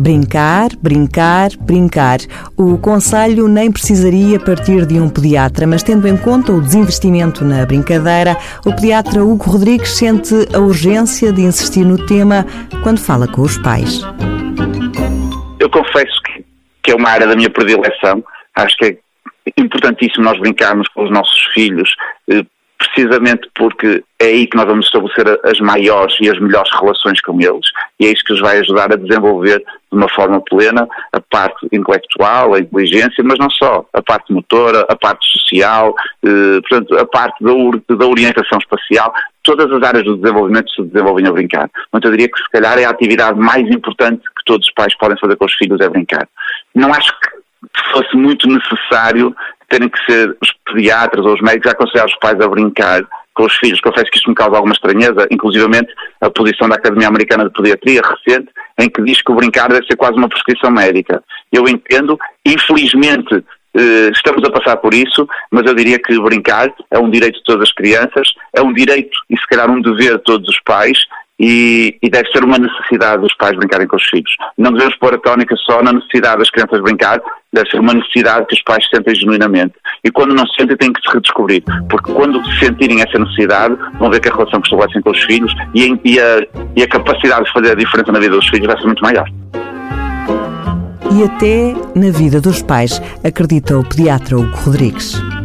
Brincar, brincar, brincar. O conselho nem precisaria partir de um pediatra, mas tendo em conta o desinvestimento na brincadeira, o pediatra Hugo Rodrigues sente a urgência de insistir no tema quando fala com os pais. Eu confesso que é uma área da minha predileção. Acho que é importantíssimo nós brincarmos com os nossos filhos, precisamente porque é aí que nós vamos estabelecer as maiores e as melhores relações com eles, e é isso que os vai ajudar a desenvolver de uma forma plena a parte intelectual, a inteligência, mas não só, a parte motora, a parte social, portanto, a parte da orientação espacial. Todas as áreas do desenvolvimento se desenvolvem a brincar. Portanto, eu diria que se calhar é a atividade mais importante que todos os pais podem fazer com os filhos, é brincar. Não acho que fosse muito necessário terem que ser os pediatras ou os médicos a aconselhar os pais a brincar com os filhos. Confesso que isto me causa alguma estranheza, inclusivamente a posição da Academia Americana de Pediatria recente, em que diz que o brincar deve ser quase uma prescrição médica. Eu entendo, infelizmente estamos a passar por isso, mas eu diria que brincar é um direito de todas as crianças, é um direito e se calhar um dever de todos os pais, e deve ser uma necessidade dos pais brincarem com os filhos. Não devemos pôr a tónica só na necessidade das crianças brincar, deve ser uma necessidade que os pais sentem genuinamente. E quando não sentem, têm que se redescobrir. Porque quando sentirem essa necessidade, vão ver que a relação que estabelecem com os filhos e a capacidade de fazer a diferença na vida dos filhos vai ser muito maior. E até na vida dos pais, acredita o pediatra Hugo Rodrigues.